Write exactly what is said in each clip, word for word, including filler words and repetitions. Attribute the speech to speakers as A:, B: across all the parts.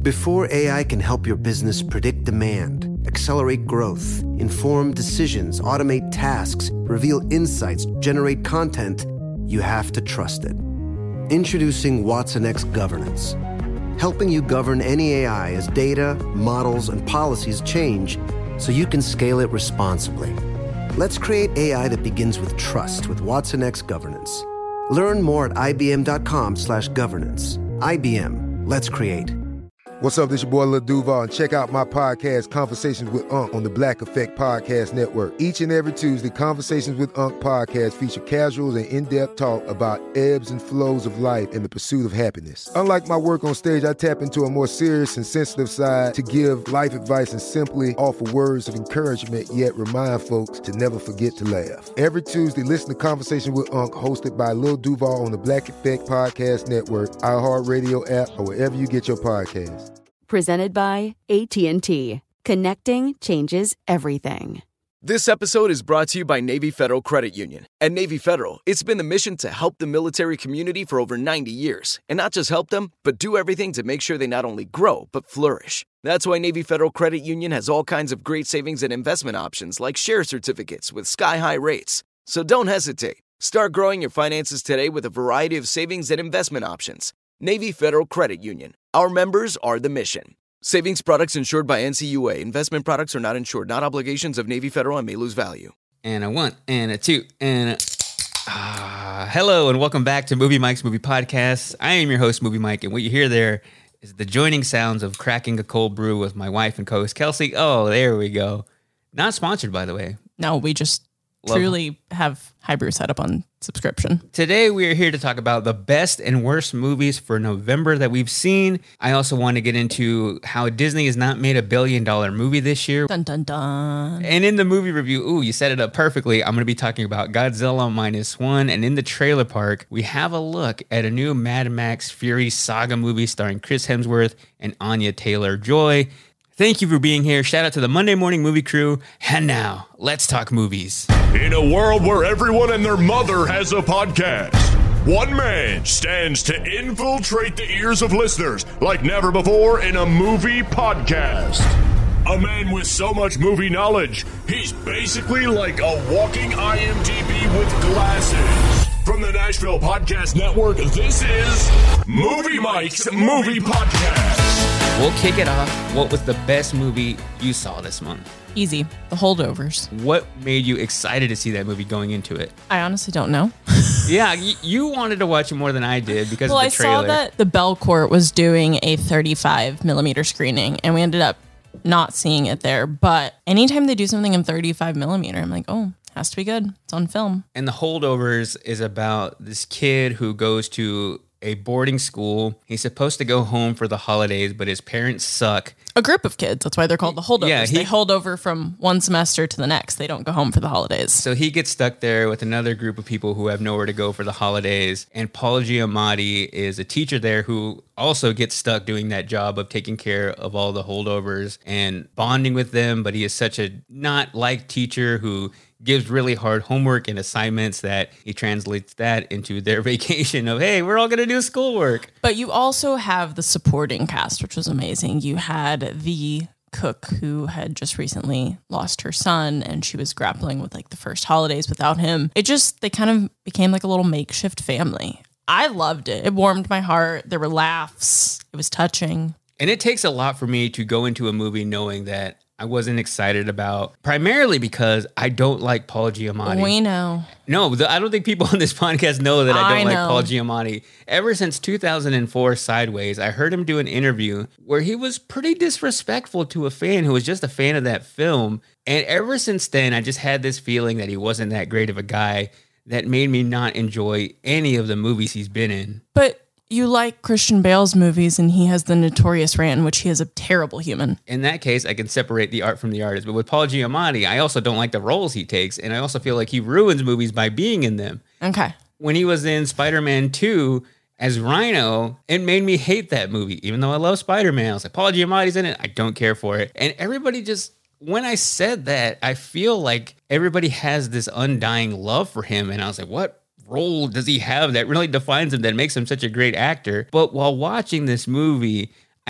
A: Before A I can help your business predict demand, accelerate growth, inform decisions, automate tasks, reveal insights, generate content, you have to trust it. Introducing Watson X Governance, helping you govern any A I as data, models, and policies change so you can scale it responsibly. Let's create A I that begins with trust with Watson X Governance. Learn more at ibm.com slash governance. I B M, let's create.
B: What's up, this your boy Lil Duval, and check out my podcast, Conversations with Unc, on the Black Effect Podcast Network. Each and every Tuesday, Conversations with Unc podcast feature casuals and in-depth talk about ebbs and flows of life and the pursuit of happiness. Unlike my work on stage, I tap into a more serious and sensitive side to give life advice and simply offer words of encouragement, yet remind folks to never forget to laugh. Every Tuesday, listen to Conversation with Unc, hosted by Lil Duval on the Black Effect Podcast Network, iHeartRadio app, or wherever you get your podcasts.
C: Presented by A T and T. Connecting changes everything.
D: This episode is brought to you by Navy Federal Credit Union. At Navy Federal, it's been the mission to help the military community for over ninety years. And not just help them, but do everything to make sure they not only grow, but flourish. That's why Navy Federal Credit Union has all kinds of great savings and investment options like share certificates with sky-high rates. So don't hesitate. Start growing your finances today with a variety of savings and investment options. Navy Federal Credit Union. Our members are the mission. Savings products insured by N C U A. Investment products are not insured, not obligations of Navy Federal and may lose value.
E: And a one, and a two, and a... Ah, hello, and welcome back to Movie Mike's Movie Podcast. I am your host, Movie Mike, and what you hear there is the joining sounds of cracking a cold brew with my wife and co-host, Kelsey. Oh, there we go. Not sponsored, by the way.
F: No, we just Love truly have Highbrew set up on subscription.
E: Today, we are here to talk about the best and worst movies for November that we've seen. I also want to get into how Disney has not made a billion dollar movie this year.
F: Dun, dun, dun.
E: And in the movie review, ooh, you set it up perfectly. I'm going to be talking about Godzilla Minus One. And in the trailer park, we have a look at a new Mad Max Fury Saga movie starring Chris Hemsworth and Anya Taylor-Joy. Thank you for being here. Shout out to the Monday Morning Movie Crew. And now, let's talk movies.
G: In a world where everyone and their mother has a podcast, one man stands to infiltrate the ears of listeners like never before in a movie podcast. A man with so much movie knowledge, he's basically like a walking I M D B with glasses. From the Nashville Podcast Network, this is Movie Mike's Movie Podcast.
E: We'll kick it off. What was the best movie you saw this month?
F: Easy. The Holdovers.
E: What made you excited to see that movie going into it?
F: I honestly don't know.
E: Yeah, y- you wanted to watch it more than I did because
F: well,
E: of the trailer.
F: Well, I saw that the Belcourt was doing a thirty-five millimeter screening, and we ended up not seeing it there. But anytime they do something in thirty-five millimeter, I'm like, oh, has to be good. It's on film.
E: And The Holdovers is about this kid who goes to a boarding school. He's supposed to go home for the holidays, but his parents suck.
F: A group of kids. That's why they're called the Holdovers.
E: Yeah, he,
F: they hold over from one semester to the next. They don't go home for the holidays.
E: So he gets stuck there with another group of people who have nowhere to go for the holidays. And Paul Giamatti is a teacher there who also gets stuck doing that job of taking care of all the holdovers and bonding with them. But he is such a not liked teacher who gives really hard homework and assignments that he translates that into their vacation of, hey, we're all going to do schoolwork.
F: But you also have the supporting cast, which was amazing. You had the cook who had just recently lost her son, and she was grappling with like the first holidays without him. It just, they kind of became like a little makeshift family. I loved it. It warmed my heart. There were laughs. It was touching.
E: And it takes a lot for me to go into a movie knowing that I wasn't excited about, primarily because I don't like Paul Giamatti.
F: We know.
E: No, the, I don't think people on this podcast know that I don't
F: I
E: like
F: know.
E: Paul Giamatti. Ever since two thousand four Sideways, I heard him do an interview where he was pretty disrespectful to a fan who was just a fan of that film. And ever since then, I just had this feeling that he wasn't that great of a guy that made me not enjoy any of the movies he's been in.
F: But you like Christian Bale's movies, and he has the notorious rant in which he is a terrible human.
E: In that case, I can separate the art from the artist. But with Paul Giamatti, I also don't like the roles he takes, and I also feel like he ruins movies by being in them.
F: Okay.
E: When he was in Spider-Man two as Rhino, it made me hate that movie. Even though I love Spider-Man, I was like, Paul Giamatti's in it, I don't care for it. And everybody just, when I said that, I feel like everybody has this undying love for him. And I was like, what role does he have that really defines him, that makes him such a great actor? But while watching this movie, I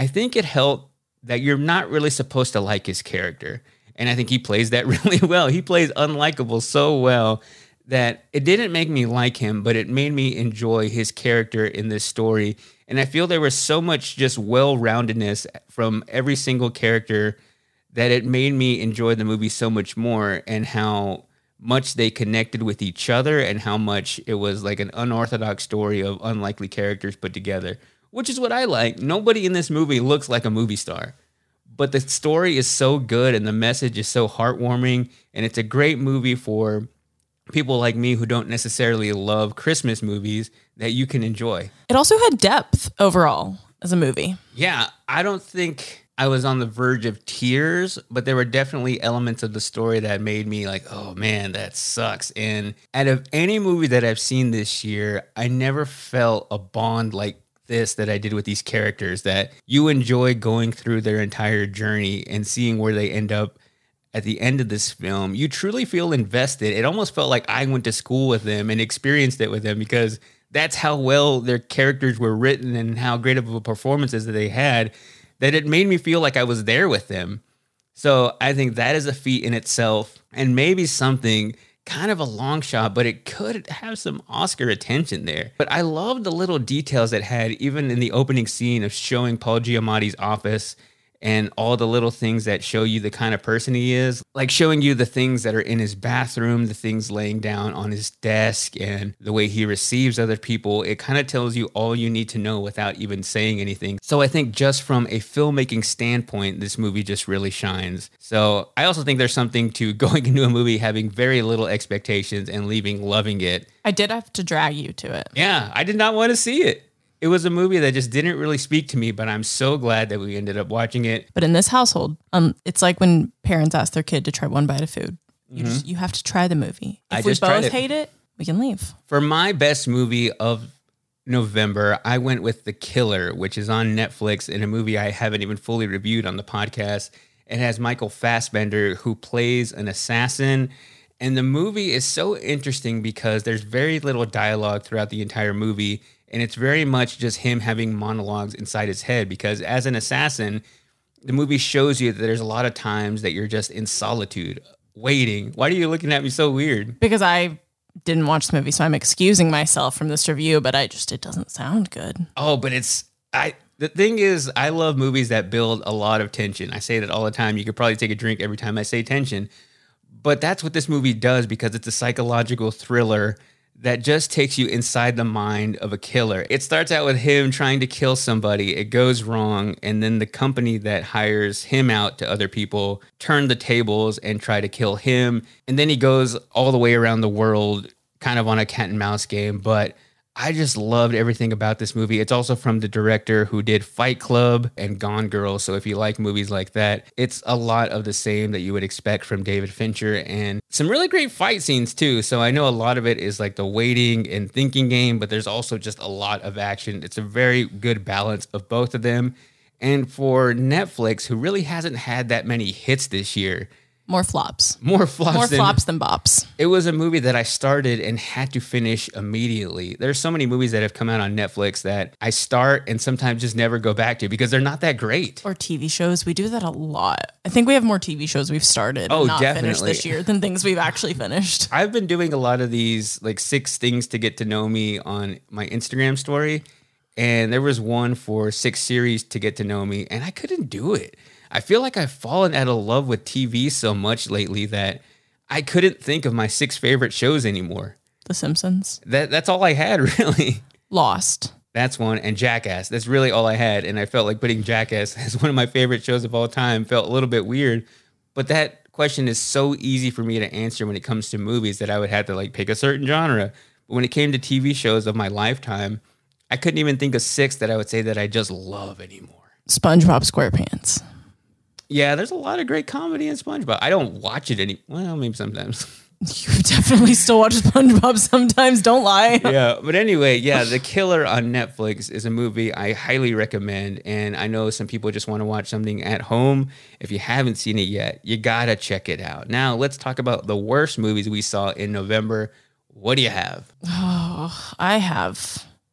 E: I think it helped that you're not really supposed to like his character. And I think he plays that really well. He plays unlikable so well that it didn't make me like him, but it made me enjoy his character in this story. And I feel there was so much just well-roundedness from every single character that it made me enjoy the movie so much more, and how much they connected with each other and how much it was like an unorthodox story of unlikely characters put together, which is what I like. Nobody in this movie looks like a movie star, but the story is so good and the message is so heartwarming, and it's a great movie for people like me who don't necessarily love Christmas movies that you can enjoy.
F: It also had depth overall as a movie.
E: Yeah, I don't think I was on the verge of tears, but there were definitely elements of the story that made me like, oh man, that sucks. And out of any movie that I've seen this year, I never felt a bond like this that I did with these characters, that you enjoy going through their entire journey and seeing where they end up at the end of this film. You truly feel invested. It almost felt like I went to school with them and experienced it with them, because that's how well their characters were written and how great of a performances that they had, that it made me feel like I was there with them. So I think that is a feat in itself, and maybe something kind of a long shot, but it could have some Oscar attention there. But I love the little details it had, even in the opening scene of showing Paul Giamatti's office and all the little things that show you the kind of person he is, like showing you the things that are in his bathroom, the things laying down on his desk, and the way he receives other people. It kind of tells you all you need to know without even saying anything. So I think just from a filmmaking standpoint, this movie just really shines. So I also think there's something to going into a movie having very little expectations and leaving loving it.
F: I did have to drag you to it.
E: Yeah, I did not want to see it. It was a movie that just didn't really speak to me, but I'm so glad that we ended up watching it.
F: But in this household, um, it's like when parents ask their kid to try one bite of food. You mm-hmm. just you have to try the movie. If
E: I
F: we
E: just
F: both
E: it.
F: hate it, we can leave.
E: For my best movie of November, I went with The Killer, which is on Netflix, and a movie I haven't even fully reviewed on the podcast. It has Michael Fassbender, who plays an assassin. And the movie is so interesting because there's very little dialogue throughout the entire movie. And it's very much just him having monologues inside his head, because as an assassin, the movie shows you that there's a lot of times that you're just in solitude, waiting. Why are you looking at me so weird?
F: Because I didn't watch the movie, so I'm excusing myself from this review, but I just, it doesn't sound good.
E: Oh, but it's, I, the thing is, I love movies that build a lot of tension. I say that all the time. You could probably take a drink every time I say tension. But that's what this movie does, because it's a psychological thriller that just takes you inside the mind of a killer. It starts out with him trying to kill somebody. It goes wrong. And then the company that hires him out to other people turn the tables and try to kill him. And then he goes all the way around the world, kind of on a cat and mouse game. But I just loved everything about this movie. It's also from the director who did Fight Club and Gone Girl. So if you like movies like that, it's a lot of the same that you would expect from David Fincher, and some really great fight scenes too. So I know a lot of it is like the waiting and thinking game, but there's also just a lot of action. It's a very good balance of both of them. And for Netflix, who really hasn't had that many hits this year,
F: More flops.
E: More flops.
F: More
E: than,
F: flops than bops.
E: It was a movie that I started and had to finish immediately. There's so many movies that have come out on Netflix that I start and sometimes just never go back to because they're not that great.
F: Or T V shows. We do that a lot. I think we have more T V shows we've started
E: oh,
F: and not
E: definitely.
F: finished this year than things we've actually finished.
E: I've been doing a lot of these like six things to get to know me on my Instagram story. And there was one for six series to get to know me, and I couldn't do it. I feel like I've fallen out of love with T V so much lately that I couldn't think of my six favorite shows anymore.
F: The Simpsons.
E: That That's all I had, really.
F: Lost.
E: That's one. And Jackass. That's really all I had. And I felt like putting Jackass as one of my favorite shows of all time felt a little bit weird. But that question is so easy for me to answer when it comes to movies that I would have to like pick a certain genre. But when it came to T V shows of my lifetime, I couldn't even think of six that I would say that I just love anymore.
F: SpongeBob SquarePants.
E: Yeah, there's a lot of great comedy in SpongeBob. I don't watch it any. Well, maybe sometimes.
F: You definitely still watch SpongeBob sometimes. Don't lie.
E: Yeah, but anyway, yeah, The Killer on Netflix is a movie I highly recommend. And I know some people just want to watch something at home. If you haven't seen it yet, you gotta check it out. Now, let's talk about the worst movies we saw in November. What do you have?
F: Oh, I have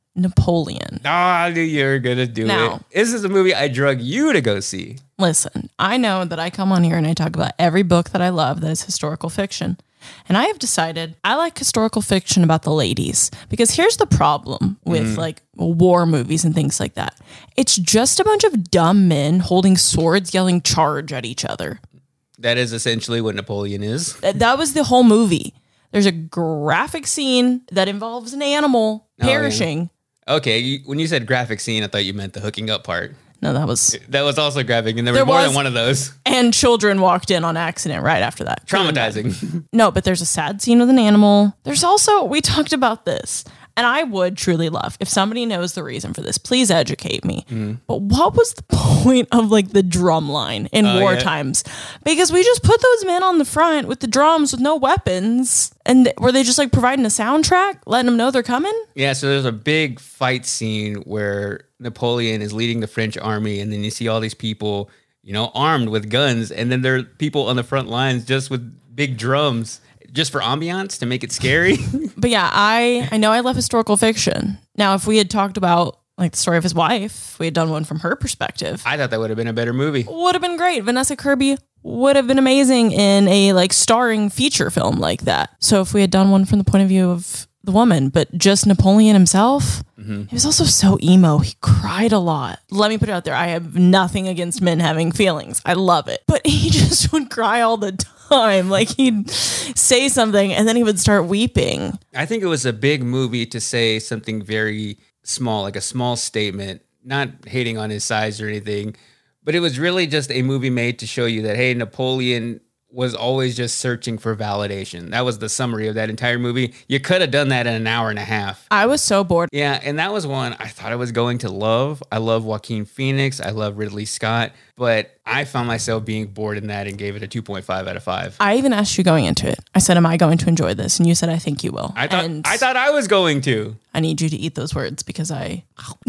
F: Napoleon.
E: Oh, I knew you were going to do
F: Now-
E: it. This is a movie I drug you to go see.
F: Listen, I know that I come on here and I talk about every book that I love that is historical fiction. And I have decided I like historical fiction about the ladies. Because here's the problem with like war movies and things like that. It's just a bunch of dumb men holding swords yelling charge at each other.
E: That is essentially what Napoleon is.
F: That, that was the whole movie. There's a graphic scene that involves an animal
E: Oh, yeah.
F: perishing.
E: Okay, you, when you said graphic scene, I thought you meant the hooking up part.
F: No, that was...
E: That was also graphic, and there,
F: There
E: was more
F: was-
E: than one of those.
F: And children walked in on accident right after that.
E: Traumatizing.
F: No, but there's a sad scene with an animal. There's also, we talked about this, and I would truly love if somebody knows the reason for this, please educate me.
E: Mm.
F: But what was the point of like the drum line in
E: Oh,
F: war
E: yeah.
F: times? Because we just put those men on the front with the drums with no weapons, and th- were they just like providing a soundtrack, letting them know they're coming?
E: Yeah, so there's a big fight scene where Napoleon is leading the French army, and then you see all these people, you know, armed with guns, and then there are people on the front lines just with big drums, just for ambiance to make it scary.
F: But yeah, I I know I love historical fiction. Now, if we had talked about like the story of his wife, if we had done one from her perspective,
E: I thought that would have been a better movie.
F: would have been great. Vanessa Kirby would have been amazing in a like starring feature film like that. So if we had done one from the point of view of the woman, but just Napoleon himself,
E: Mm-hmm.
F: he was also so emo. He cried a lot. Let me put it out there. I have nothing against men having feelings. I love it. But he just would cry all the time. Like he'd say something and then he would start weeping.
E: I think it was a big movie to say something very small, like a small statement, not hating on his size or anything, but it was really just a movie made to show you that, hey, Napoleon was always just searching for validation. That was the summary of that entire movie. You could have done that in an hour and a half.
F: I was so bored.
E: Yeah, and that was one I thought I was going to love. I love Joaquin Phoenix. I love Ridley Scott. But I found myself being bored in that and gave it a two point five out of five.
F: I even asked you going into it. I said, am I going to enjoy this? And you said, I think you will.
E: I thought
F: and
E: I thought I was going to.
F: I need you to eat those words because I...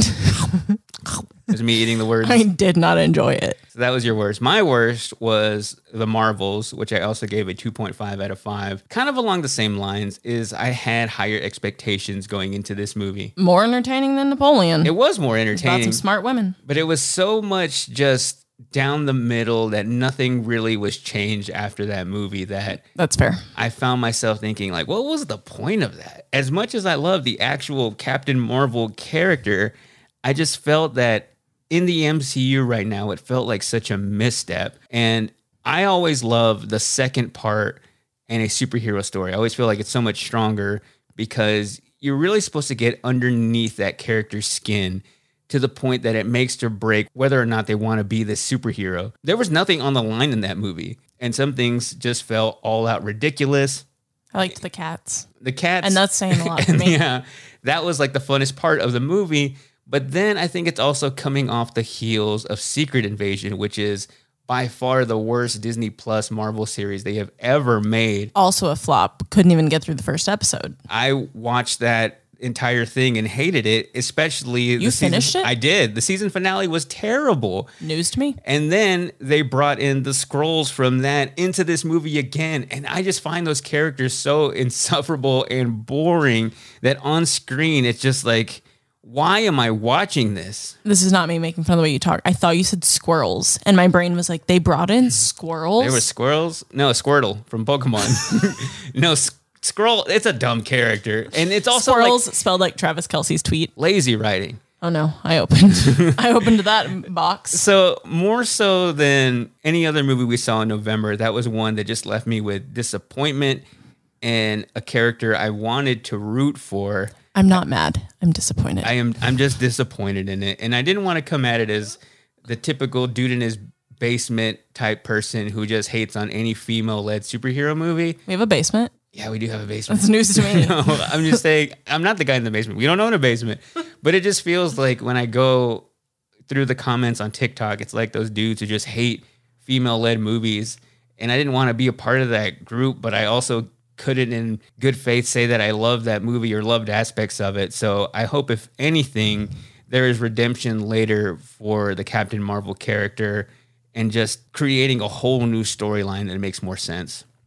E: It was me eating the words.
F: I did not enjoy it.
E: So that was your worst. My worst was The Marvels, which I also gave a two point five out of five. Kind of along the same lines is I had higher expectations going into this movie.
F: More entertaining than Napoleon.
E: It was more
F: About
E: entertaining,
F: some smart women.
E: but it was so much just down the middle that nothing really was changed after that movie that
F: That's fair.
E: I found myself thinking, like, what was the point of that? As much as I love the actual Captain Marvel character, I just felt that in the M C U right now, it felt like such a misstep. And I always love the second part in a superhero story. I always feel like it's so much stronger because you're really supposed to get underneath that character's skin to the point that it makes or break whether or not they want to be this superhero. There was nothing on the line in that movie. And some things just felt all out ridiculous.
F: I liked the cats.
E: The cats.
F: And that's saying a lot for me.
E: Yeah, that was like the funnest part of the movie. But then I think it's also coming off the heels of Secret Invasion, which is by far the worst Disney Plus Marvel series they have ever made.
F: Also a flop. Couldn't even get through the first episode.
E: I watched that entire thing and hated it, especially
F: You
E: the season-
F: finished it?
E: I did. The season finale was terrible.
F: News to me.
E: And then they brought in the scrolls from that into this movie again. And I just find those characters so insufferable and boring that on screen, it's just like, why am I watching this?
F: This is not me making fun of the way you talk. I thought you said squirrels. And my brain was like, they brought in squirrels?
E: There were squirrels. No, Squirtle from Pokemon. no, S- Squirrel, it's a dumb character. And it's also
F: Squirrels
E: like
F: spelled like Travis Kelce's tweet.
E: lazy writing.
F: Oh no, I opened. I opened that box.
E: So more so than any other movie we saw in November, that was one that just left me with disappointment and a character I wanted to root for.
F: I'm not mad. I'm disappointed.
E: I am I'm just disappointed in it. And I didn't want to come at it as the typical dude in his basement type person who just hates on any female-led superhero movie.
F: we have a basement.
E: Yeah, we do have a basement.
F: That's news to me.
E: No, I'm just saying, I'm not the guy in the basement. We don't own a basement. But it just feels like when I go through the comments on TikTok, it's like those dudes who just hate female-led movies. And I didn't want to be a part of that group, but I also couldn't in good faith say that I loved that movie or loved aspects of it. So I hope, if anything, there is redemption later for the Captain Marvel character and just creating a whole new storyline that makes more sense.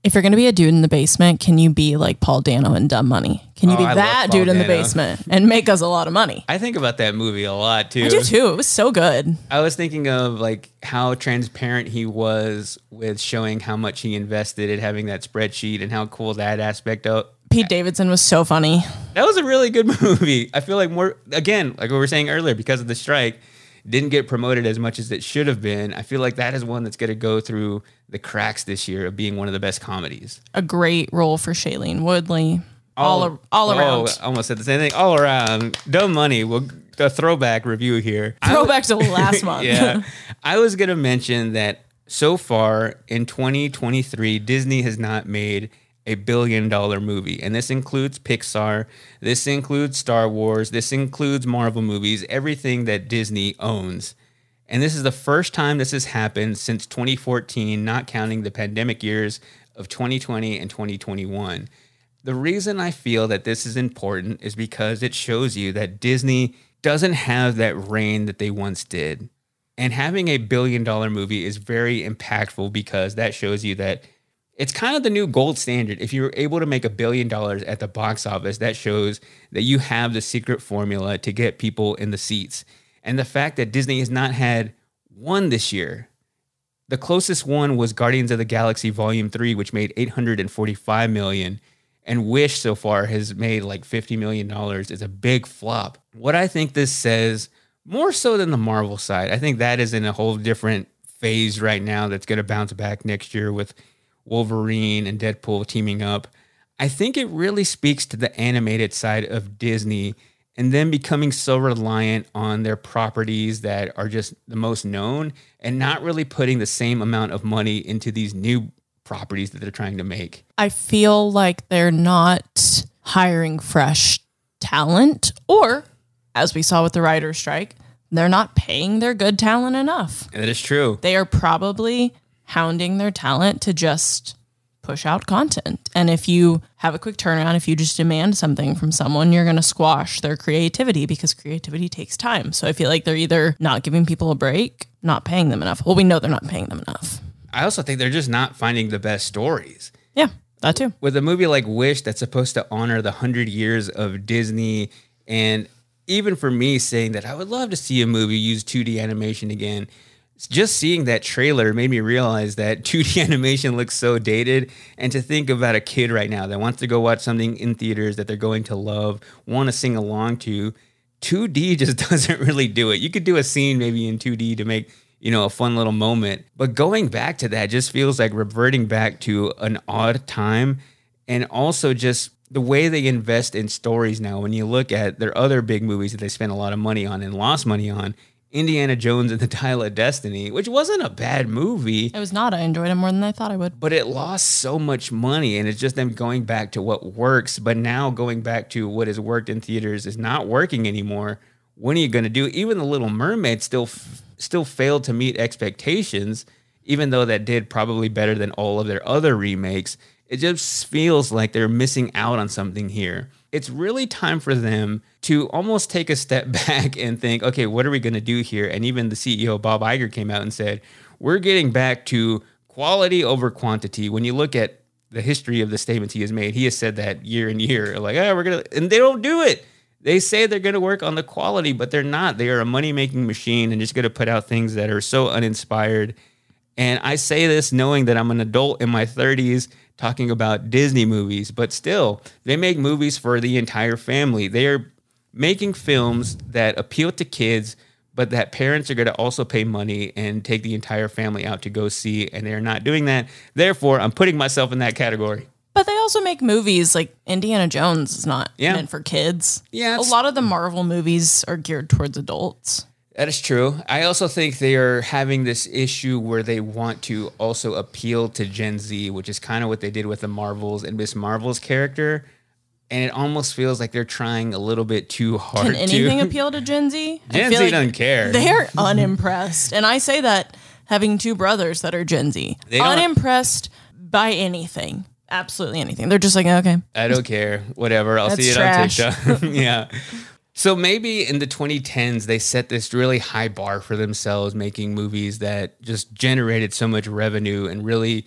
F: If you're going to be a dude in the basement, can you be like Paul Dano in Dumb Money? Can you
E: Oh,
F: be
E: I
F: that
E: love
F: dude
E: Paul
F: in the
E: Dano.
F: basement and make us a lot of money?
E: I think about that movie a lot too.
F: I do too. It was so good.
E: I was thinking of like how transparent he was with showing how much he invested in having that spreadsheet and how cool that aspect of.
F: Pete Davidson was so funny.
E: That was a really good movie. I feel like more, again, like we were saying earlier, because of the strike, didn't get promoted as much as it should have been. I feel like that is one that's going to go through the cracks this year of being one of the best comedies.
F: A great role for Shailene Woodley. All, all, all
E: oh,
F: around.
E: I almost said the same thing. All around. Dumb Money. We'll, a throwback review here.
F: Throwback to last month.
E: Yeah. I was going to mention that so far in twenty twenty-three, Disney has not made a billion dollar movie. And this includes Pixar. This includes Star Wars. This includes Marvel movies, everything that Disney owns. And this is the first time this has happened since twenty fourteen, not counting the pandemic years of twenty twenty and twenty twenty-one. The reason I feel that this is important is because it shows you that Disney doesn't have that reign that they once did. And having a billion dollar movie is very impactful because that shows you that it's kind of the new gold standard. If you're able to make a billion dollars at the box office, that shows that you have the secret formula to get people in the seats. And the fact that Disney has not had one this year, the closest one was Guardians of the Galaxy Volume three, which made eight hundred forty-five million dollars. And Wish so far has made like fifty million dollars. It's a big flop. What I think this says, more so than the Marvel side, I think that is in a whole different phase right now that's going to bounce back next year with Wolverine and Deadpool teaming up. I think it really speaks to the animated side of Disney and them becoming so reliant on their properties that are just the most known and not really putting the same amount of money into these new properties that they're trying to make.
F: I feel like they're not hiring fresh talent, or as we saw with the writer's strike, they're not paying their good talent enough.
E: That is true.
F: They are probably hounding their talent to just push out content. And if you have a quick turnaround, if you just demand something from someone, you're going to squash their creativity because creativity takes time. So I feel like they're either not giving people a break, not paying them enough. Well, we know they're not paying them enough.
E: I also think they're just not finding the best stories.
F: Yeah, that too.
E: With a movie like Wish that's supposed to honor the hundred years of Disney, and even for me saying that I would love to see a movie use two D animation again, just seeing that trailer made me realize that two D animation looks so dated. And to think about a kid right now that wants to go watch something in theaters that they're going to love, want to sing along to, two D just doesn't really do it. You could do a scene maybe in two D to make, you know, a fun little moment. But going back to that just feels like reverting back to an odd time. And also just the way they invest in stories now, when you look at their other big movies that they spent a lot of money on and lost money on, Indiana Jones and the Dial of Destiny, which wasn't a bad movie.
F: It was not. I enjoyed it more than I thought I would.
E: But it lost so much money, and it's just them going back to what works. But now going back to what has worked in theaters is not working anymore. When are you going to do it? Even The Little Mermaid still still failed to meet expectations, even though that did probably better than all of their other remakes. It just feels like they're missing out on something here. It's really time for them to almost take a step back and think, okay, what are we going to do here? And even the C E O, Bob Iger, came out and said, we're getting back to quality over quantity. When you look at the history of the statements he has made, he has said that year and year, like, oh, we're going to, and they don't do it. They say they're going to work on the quality, but they're not. They are a money-making machine and just going to put out things that are so uninspired. And I say this knowing that I'm an adult in my thirties talking about Disney movies, but still, they make movies for the entire family. They are making films that appeal to kids, but that parents are going to also pay money and take the entire family out to go see, and they're not doing that. Therefore, I'm putting myself in that category.
F: But they also make movies like Indiana Jones is not
E: Yeah.
F: meant for kids.
E: Yeah,
F: A
E: it's-
F: lot of the Marvel movies are geared towards adults.
E: That is true. I also think they are having this issue where they want to also appeal to Gen Z, which is kind of what they did with the Marvels and Miss Marvel's character. And it almost feels like they're trying a little bit too hard
F: Can anything
E: to.
F: appeal to Gen Z? I
E: Gen
F: feel
E: Z
F: like
E: doesn't care.
F: They're unimpressed. And I say that having two brothers that are Gen Z.
E: They don't-
F: Unimpressed by anything. Absolutely anything. They're just like, okay.
E: I don't care. Whatever. I'll
F: That's
E: see it
F: trash.
E: on TikTok. Yeah. So maybe in the twenty tens, they set this really high bar for themselves, making movies that just generated so much revenue and really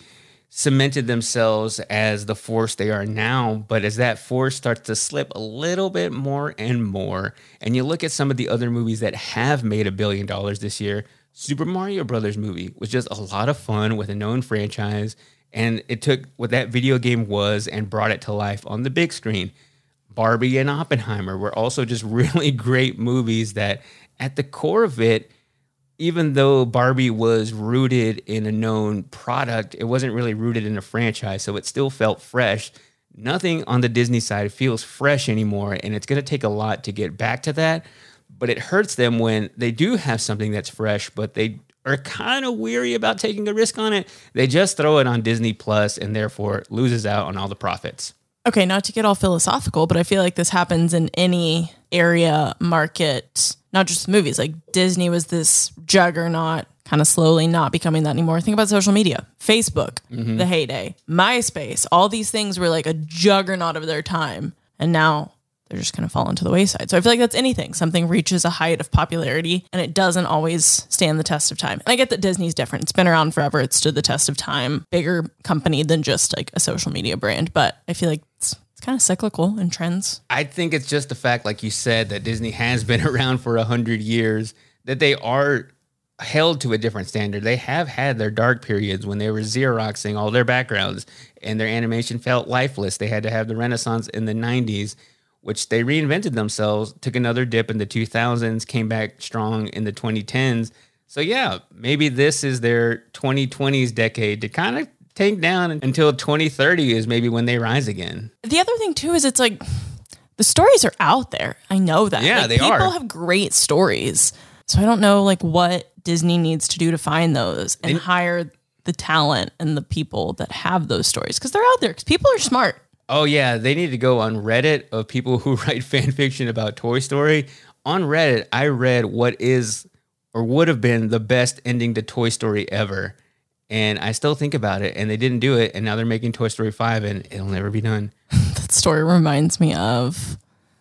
E: cemented themselves as the force they are now. But as that force starts to slip a little bit more and more, and you look at some of the other movies that have made a billion dollars this year, Super Mario Brothers movie was just a lot of fun with a known franchise. And it took what that video game was and brought it to life on the big screen. Barbie and Oppenheimer were also just really great movies that at the core of it, even though Barbie was rooted in a known product, it wasn't really rooted in a franchise, so it still felt fresh. Nothing on the Disney side feels fresh anymore, and it's going to take a lot to get back to that. But it hurts them when they do have something that's fresh, but they are kind of weary about taking a risk on it. They just throw it on Disney Plus and therefore loses out on all the profits.
F: Okay, not to get all philosophical, but I feel like this happens in any area, market, not just movies. Like Disney was this juggernaut, kind of slowly not becoming that anymore. Think about social media, Facebook, mm-hmm. the heyday, MySpace, all these things were like a juggernaut of their time. And now they're just kind of falling to the wayside. So I feel like that's anything. Something reaches a height of popularity and it doesn't always stand the test of time. And I get that Disney's different. It's been around forever. It stood the test of time. Bigger company than just like a social media brand. But I feel like it's, it's kind of cyclical in trends.
E: I think it's just the fact, like you said, that Disney has been around for a hundred years, that they are held to a different standard. They have had their dark periods when they were Xeroxing all their backgrounds and their animation felt lifeless. They had to have the Renaissance in the nineties, which they reinvented themselves, took another dip in the two thousands, came back strong in the twenty tens. So yeah, maybe this is their twenty twenties decade to kind of tank down until twenty thirty is maybe when they rise again.
F: The other thing too is it's like the stories are out there. I know that.
E: Yeah,
F: like,
E: they
F: people
E: are.
F: People have great stories. So I don't know like what Disney needs to do to find those and, and hire the talent and the people that have those stories because they're out there because people are smart.
E: Oh, yeah. They need to go on Reddit of people who write fan fiction about Toy Story. On Reddit, I read what is or would have been the best ending to Toy Story ever. And I still think about it. And they didn't do it. And now they're making Toy Story five and it'll never be done.
F: That story reminds me of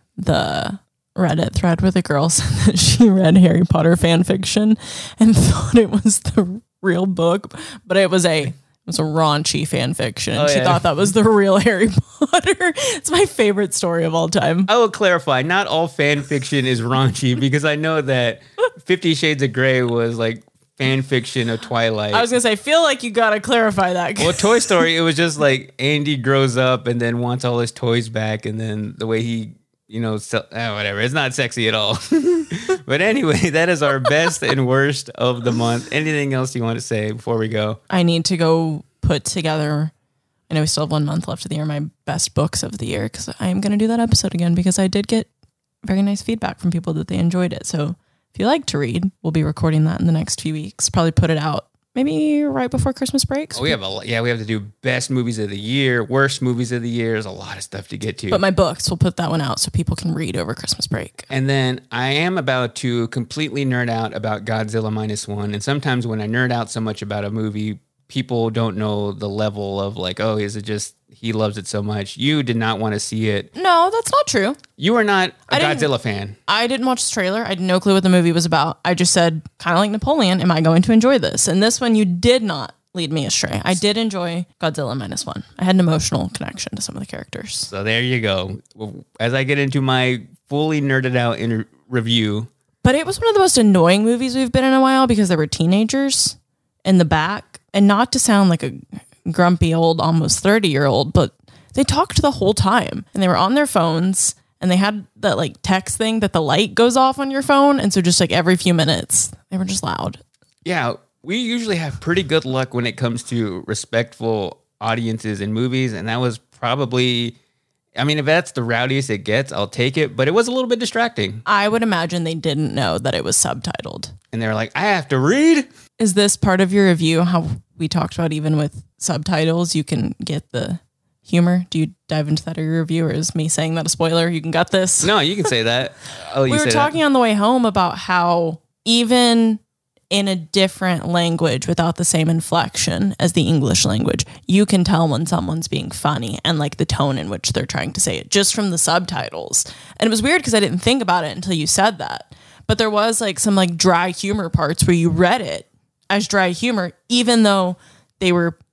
F: the Reddit thread where the girl said that she read Harry Potter fan fiction and thought it was the real book. But it was a... It was a raunchy fan fiction.
E: Oh,
F: she
E: yeah.
F: thought that was the real Harry Potter. It's my favorite story of all time.
E: I will clarify, not all fan fiction is raunchy because I know that Fifty Shades of Grey was like fan fiction of Twilight.
F: I was going to say, I feel like you got to clarify that.
E: Well, Toy Story, it was just like Andy grows up and then wants all his toys back and then the way he, you know, sell, eh, whatever. It's not sexy at all. But anyway, that is our best and worst of the month. Anything else you want to say before we go?
F: I need to go put together, I know we still have one month left of the year, my best books of the year, because I am going to do that episode again because I did get very nice feedback from people that they enjoyed it. So if you like to read, we'll be recording that in the next few weeks. Probably put it out maybe right before Christmas breaks.
E: Oh, we have a yeah, we have to do best movies of the year, worst movies of the year. There's a lot of stuff to get to.
F: But my books, we'll put that one out so people can read over Christmas break.
E: And then I am about to completely nerd out about Godzilla Minus One. And sometimes when I nerd out so much about a movie, people don't know the level of like, oh, is it just he loves it so much? You did not want to see it.
F: No, that's not true.
E: You are not a
F: I
E: Godzilla fan.
F: I didn't watch the trailer. I had no clue what the movie was about. I just said, kind of like Napoleon, am I going to enjoy this? And this one, you did not lead me astray. I did enjoy Godzilla Minus One. I had an emotional connection to some of the characters.
E: So there you go. As I get into my fully nerded out in review.
F: But it was one of the most annoying movies we've been in a while because there were teenagers in the back. And not to sound like a grumpy old, almost thirty year old, but they talked the whole time and they were on their phones and they had that like text thing that the light goes off on your phone. And so just like every few minutes, they were just loud.
E: Yeah. We usually have pretty good luck when it comes to respectful audiences in movies. And that was probably, I mean, if that's the rowdiest it gets, I'll take it. But it was a little bit distracting.
F: I would imagine they didn't know that it was subtitled.
E: And they were like, I have to read.
F: Is this part of your review? How we talked about even with subtitles, you can get the humor. Do you dive into that in your review, or is me saying that a spoiler? You can get this.
E: No, you can say that. I'll let
F: we
E: you
F: were
E: say
F: talking
E: that.
F: on the way home about how even in a different language without the same inflection as the English language, you can tell when someone's being funny and like the tone in which they're trying to say it just from the subtitles. And it was weird because I didn't think about it until you said that. But there was like some like dry humor parts where you read it as dry humor, even though they were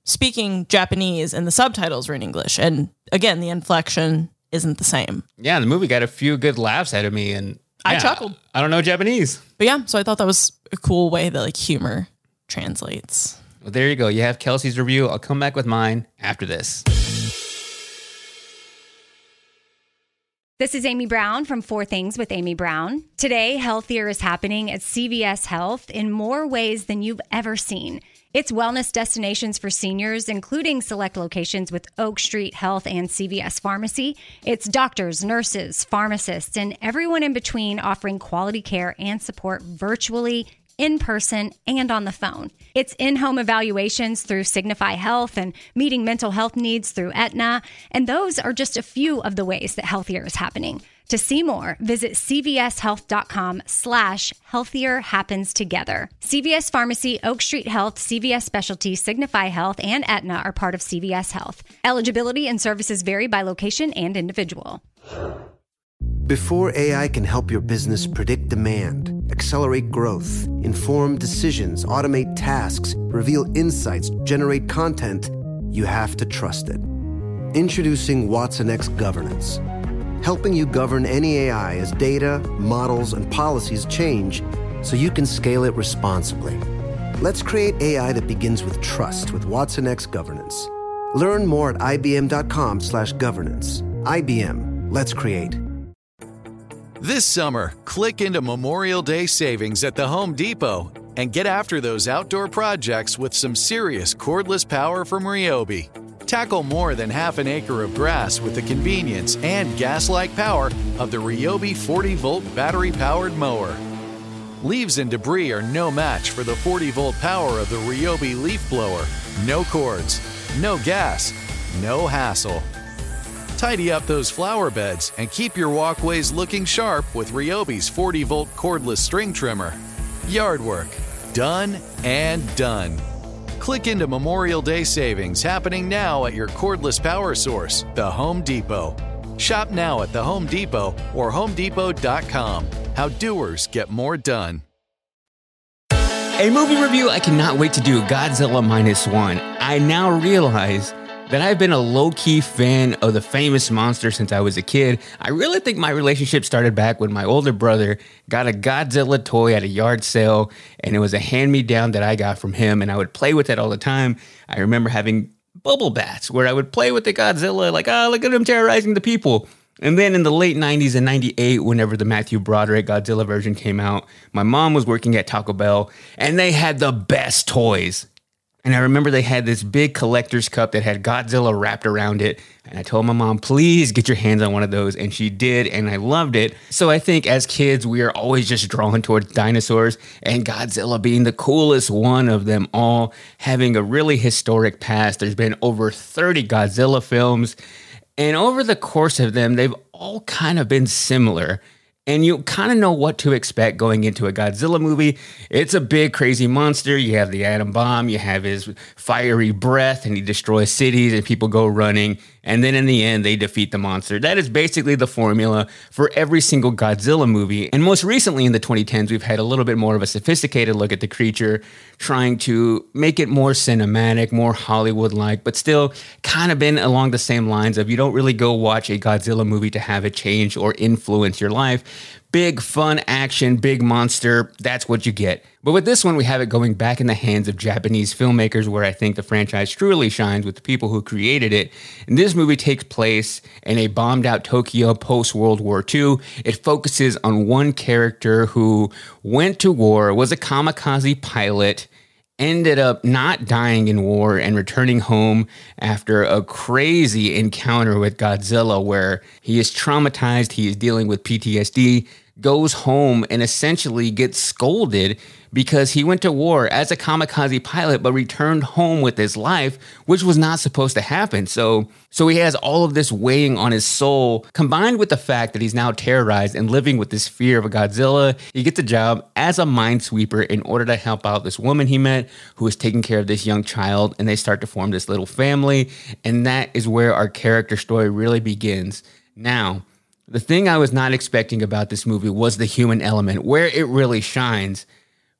F: speaking Japanese and the subtitles were in English. And again, the inflection isn't the same.
E: Yeah, the movie got a few good laughs out of me, and
F: I
E: yeah,
F: chuckled.
E: I don't know Japanese.
F: But yeah, so I thought that was a cool way that like humor translates.
E: Well, there you go. You have Kelsey's review. I'll come back with mine after this.
H: This is Amy Brown from Four Things with Amy Brown. Today, healthier is happening at C V S Health in more ways than you've ever seen. It's wellness destinations for seniors, including select locations with Oak Street Health and C V S Pharmacy. It's doctors, nurses, pharmacists, and everyone in between offering quality care and support virtually, in person, and on the phone. It's in-home evaluations through Signify Health and meeting mental health needs through Aetna. And those are just a few of the ways that healthier is happening. To see more, visit cvshealth.com slash healthier happens together. C V S Pharmacy, Oak Street Health, C V S Specialty, Signify Health, and Aetna are part of C V S Health. Eligibility and services vary by location and individual.
A: Before A I can help your business predict demand, accelerate growth, inform decisions, automate tasks, reveal insights, generate content, you have to trust it. Introducing Watson X Governance, helping you govern any A I as data, models, and policies change so you can scale it responsibly. Let's create A I that begins with trust with Watson X Governance. Learn more at ibm.com slash governance. I B M, let's create.
I: This summer, click into Memorial Day savings at the Home Depot and get after those outdoor projects with some serious cordless power from Ryobi. Tackle more than half an acre of grass with the convenience and gas-like power of the Ryobi forty volt battery-powered mower. Leaves and debris are no match for the forty volt power of the Ryobi leaf blower. No cords, no gas, no hassle. Tidy up those flower beds and keep your walkways looking sharp with Ryobi's forty volt cordless string trimmer. Yard work, done and done. Click into Memorial Day savings happening now at your cordless power source, the Home Depot. Shop now at the Home Depot or home depot dot com. How doers get more done.
E: A movie review I cannot wait to do, Godzilla Minus One. I now realize that I've been a low-key fan of the famous monster since I was a kid. I really think my relationship started back when my older brother got a Godzilla toy at a yard sale, and it was a hand-me-down that I got from him, and I would play with it all the time. I remember having bubble baths where I would play with the Godzilla, like, oh, look at him terrorizing the people. And then in the late nineties and ninety-eight, whenever the Matthew Broderick Godzilla version came out, my mom was working at Taco Bell, and they had the best toys. And I remember they had this big collector's cup that had Godzilla wrapped around it. And I told my mom, please get your hands on one of those. And she did, and I loved it. So I think as kids, we are always just drawn towards dinosaurs, and Godzilla being the coolest one of them all, having a really historic past. There's been over thirty Godzilla films. And over the course of them, they've all kind of been similar. And you kind of know what to expect going into a Godzilla movie. It's a big, crazy monster. You have the atom bomb. You have his fiery breath, and he destroys cities, and people go running. And then in the end, they defeat the monster. That is basically the formula for every single Godzilla movie. And most recently in the twenty tens, we've had a little bit more of a sophisticated look at the creature, trying to make it more cinematic, more Hollywood-like, but still kind of been along the same lines of you don't really go watch a Godzilla movie to have it change or influence your life. Big, fun action, big monster, that's what you get. But with this one, we have it going back in the hands of Japanese filmmakers, where I think the franchise truly shines with the people who created it. And this movie takes place in a bombed-out Tokyo post-World War Two. It focuses on one character who went to war, was a kamikaze pilot, ended up not dying in war and returning home after a crazy encounter with Godzilla where he is traumatized, he is dealing with P T S D, goes home and essentially gets scolded because he went to war as a kamikaze pilot but returned home with his life, which was not supposed to happen. So so he has all of this weighing on his soul, combined with the fact that he's now terrorized and living with this fear of a Godzilla. He gets a job as a minesweeper in order to help out this woman he met who is taking care of this young child, and they start to form this little family, and that is where our character story really begins. Now, the thing I was not expecting about this movie was the human element, where it really shines.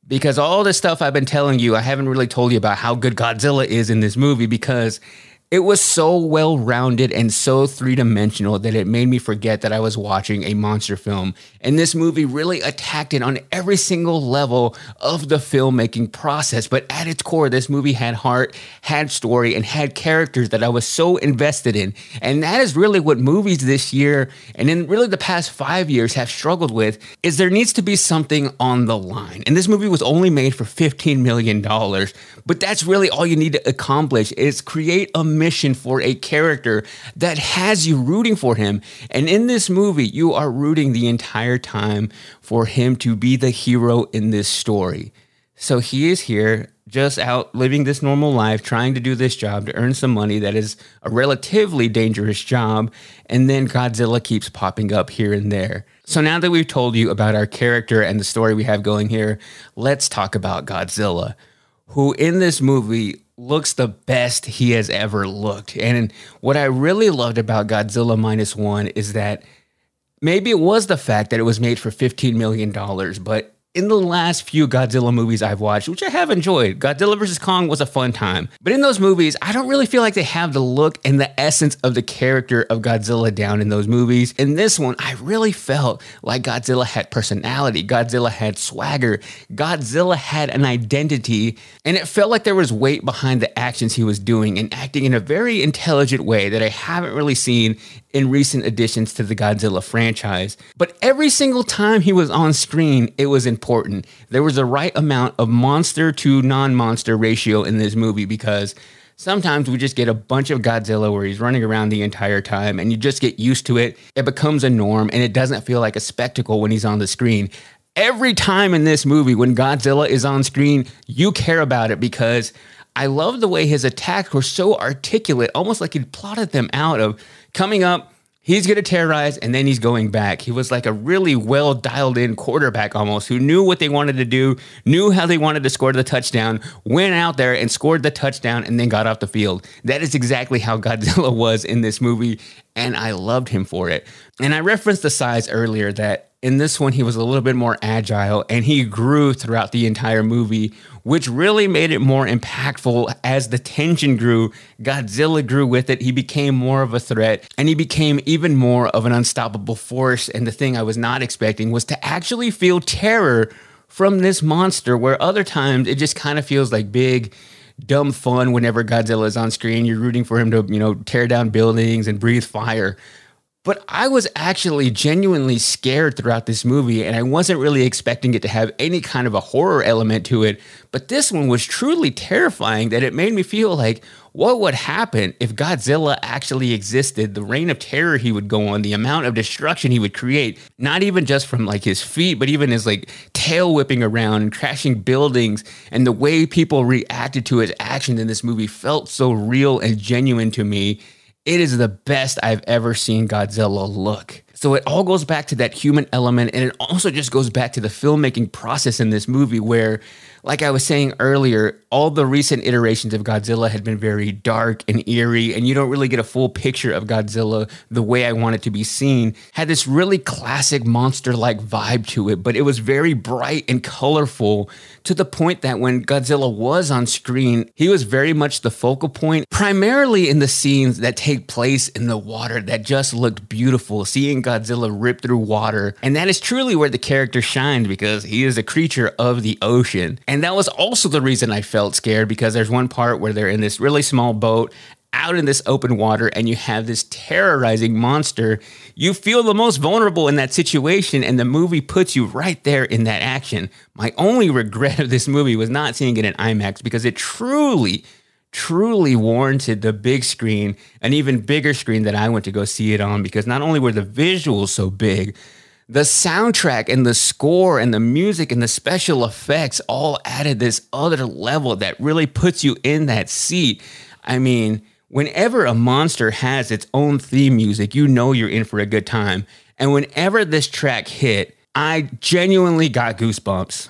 E: because all the stuff I've been telling you, I haven't really told you about how good Godzilla is in this movie, because it was so well-rounded and so three-dimensional that it made me forget that I was watching a monster film. And this movie really attacked it on every single level of the filmmaking process. But at its core, this movie had heart, had story, and had characters that I was so invested in. And that is really what movies this year, and in really the past five years, have struggled with, is there needs to be something on the line. And this movie was only made for fifteen million dollars. But that's really all you need to accomplish, is create a mission for a character that has you rooting for him. And in this movie, you are rooting the entire time for him to be the hero in this story. So he is here just out living this normal life, trying to do this job to earn some money that is a relatively dangerous job. And then Godzilla keeps popping up here and there. So now that we've told you about our character and the story we have going here, let's talk about Godzilla, who in this movie looks the best he has ever looked. And what I really loved about Godzilla Minus One is that maybe it was the fact that it was made for fifteen million dollars, but in the last few Godzilla movies I've watched, which I have enjoyed, Godzilla versus. Kong was a fun time. But in those movies, I don't really feel like they have the look and the essence of the character of Godzilla down in those movies. In this one, I really felt like Godzilla had personality. Godzilla had swagger. Godzilla had an identity. And it felt like there was weight behind the actions he was doing and acting in a very intelligent way that I haven't really seen in recent additions to the Godzilla franchise. But every single time he was on screen, it was important. There was the right amount of monster to non-monster ratio in this movie, because sometimes we just get a bunch of Godzilla where he's running around the entire time and you just get used to it. It becomes a norm and it doesn't feel like a spectacle when he's on the screen. Every time in this movie when Godzilla is on screen, you care about it, because I love the way his attacks were so articulate, almost like he'd plotted them out of coming up, he's going to terrorize, and then he's going back. He was like a really well dialed in quarterback almost, who knew what they wanted to do, knew how they wanted to score the touchdown, went out there and scored the touchdown, and then got off the field. That is exactly how Godzilla was in this movie, and I loved him for it. And I referenced the size earlier, that in this one, he was a little bit more agile, and he grew throughout the entire movie, which really made it more impactful. As the tension grew, Godzilla grew with it. He became more of a threat, and he became even more of an unstoppable force. And the thing I was not expecting was to actually feel terror from this monster, where other times it just kind of feels like big, dumb fun whenever Godzilla is on screen. You're rooting for him to, you know, tear down buildings and breathe fire. But I was actually genuinely scared throughout this movie, and I wasn't really expecting it to have any kind of a horror element to it. But this one was truly terrifying, that it made me feel like, what would happen if Godzilla actually existed? The reign of terror he would go on, the amount of destruction he would create, not even just from like his feet, but even his like tail whipping around and crashing buildings. And the way people reacted to his actions in this movie felt so real and genuine to me. It is the best I've ever seen Godzilla look. So it all goes back to that human element, and it also just goes back to the filmmaking process in this movie, where, like I was saying earlier, all the recent iterations of Godzilla had been very dark and eerie, and you don't really get a full picture of Godzilla the way I want it to be seen. Had this really classic monster-like vibe to it, but it was very bright and colorful, to the point that when Godzilla was on screen, he was very much the focal point, primarily in the scenes that take place in the water that just looked beautiful, seeing Godzilla rip through water. And that is truly where the character shined, because he is a creature of the ocean. And that was also the reason I felt scared, because there's one part where they're in this really small boat out in this open water, and you have this terrorizing monster. You feel the most vulnerable in that situation, and the movie puts you right there in that action. My only regret of this movie was not seeing it in IMAX, because it truly, truly warranted the big screen, an even bigger screen that I went to go see it on, because not only were the visuals so big, the soundtrack and the score and the music and the special effects all added this other level that really puts you in that seat. I mean, whenever a monster has its own theme music, you know you're in for a good time. And whenever this track hit, I genuinely got goosebumps.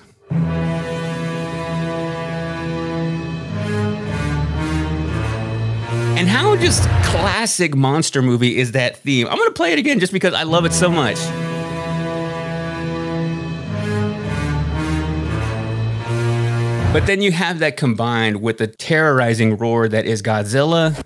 E: And how just classic monster movie is that theme? I'm going to play it again just because I love it so much. But then you have that combined with the terrorizing roar that is Godzilla.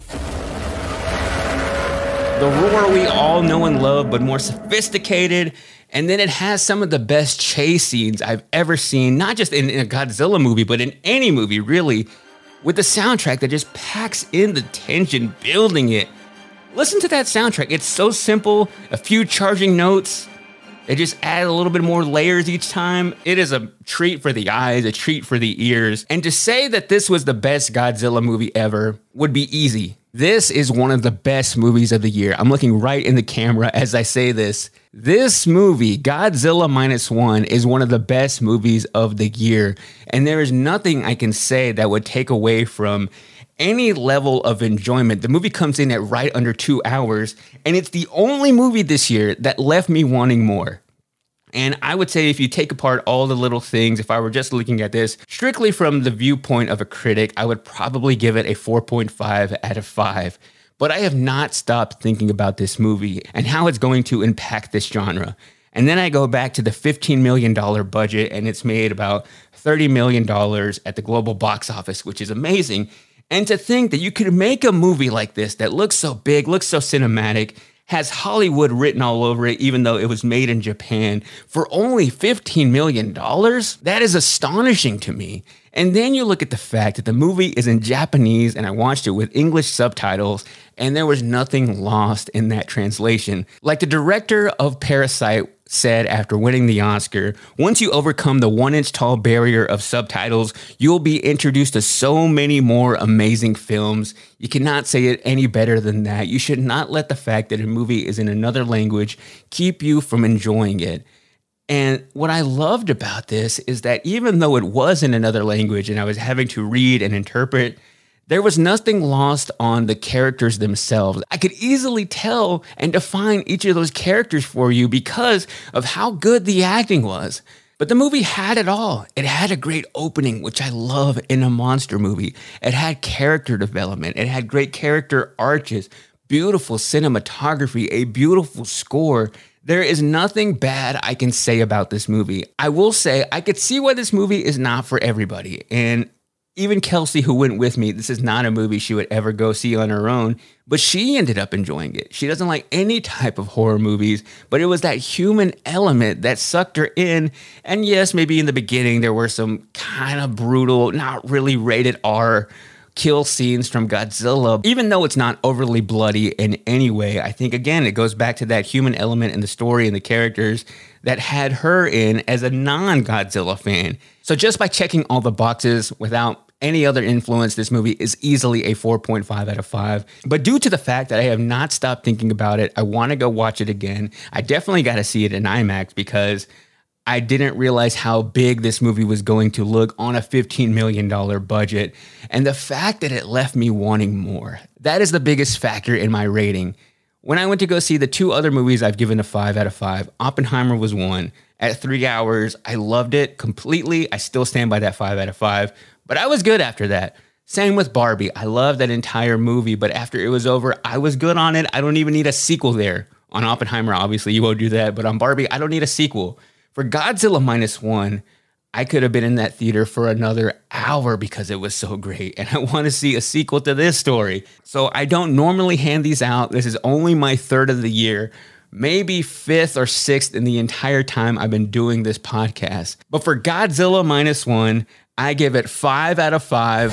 E: The roar we all know and love, but more sophisticated. And then it has some of the best chase scenes I've ever seen, not just in, in a Godzilla movie, but in any movie, really, with the soundtrack that just packs in the tension, building it. Listen to that soundtrack. It's so simple, a few charging notes. They just add a little bit more layers each time. It is a treat for the eyes, a treat for the ears. And to say that this was the best Godzilla movie ever would be easy. This is one of the best movies of the year. I'm looking right in the camera as I say this. This movie, Godzilla Minus One, is one of the best movies of the year. And there is nothing I can say that would take away from any level of enjoyment. The movie comes in at right under two hours, and it's the only movie this year that left me wanting more. And I would say if you take apart all the little things, if I were just looking at this strictly from the viewpoint of a critic, I would probably give it a four point five out of five. But I have not stopped thinking about this movie and how it's going to impact this genre. And then I go back to the fifteen million dollars budget, and it's made about thirty million dollars at the global box office, which is amazing. And to think that you could make a movie like this that looks so big, looks so cinematic, has Hollywood written all over it, even though it was made in Japan, for only fifteen million dollars, that is astonishing to me. And then you look at the fact that the movie is in Japanese, and I watched it with English subtitles, and there was nothing lost in that translation. Like the director of Parasite said after winning the Oscar, once you overcome the one-inch tall barrier of subtitles, you'll be introduced to so many more amazing films. You cannot say it any better than that. You should not let the fact that a movie is in another language keep you from enjoying it. And what I loved about this is that even though it was in another language and I was having to read and interpret, there was nothing lost on the characters themselves. I could easily tell and define each of those characters for you because of how good the acting was. But the movie had it all. It had a great opening, which I love in a monster movie. It had character development. It had great character arches, beautiful cinematography, a beautiful score. There is nothing bad I can say about this movie. I will say I could see why this movie is not for everybody. And even Kelsey, who went with me, this is not a movie she would ever go see on her own, but she ended up enjoying it. She doesn't like any type of horror movies, but it was that human element that sucked her in. And yes, maybe in the beginning there were some kind of brutal, not really rated R kill scenes from Godzilla. Even though it's not overly bloody in any way, I think, again, it goes back to that human element in the story and the characters that had her in as a non-Godzilla fan. So just by checking all the boxes without any other influence, this movie is easily a four point five out of five. But due to the fact that I have not stopped thinking about it, I want to go watch it again. I definitely got to see it in IMAX because I didn't realize how big this movie was going to look on a fifteen million dollars budget. And the fact that it left me wanting more, that is the biggest factor in my rating. When I went to go see the two other movies I've given a five out of five, Oppenheimer was one. At three hours, I loved it completely. I still stand by that five out of five, but I was good after that. Same with Barbie. I loved that entire movie, but after it was over, I was good on it. I don't even need a sequel there. On Oppenheimer, obviously, you won't do that, but on Barbie, I don't need a sequel. For Godzilla Minus One, I could have been in that theater for another hour because it was so great. And I want to see a sequel to this story. So I don't normally hand these out. This is only my third of the year, maybe fifth or sixth in the entire time I've been doing this podcast. But for Godzilla Minus One, I give it five out of five.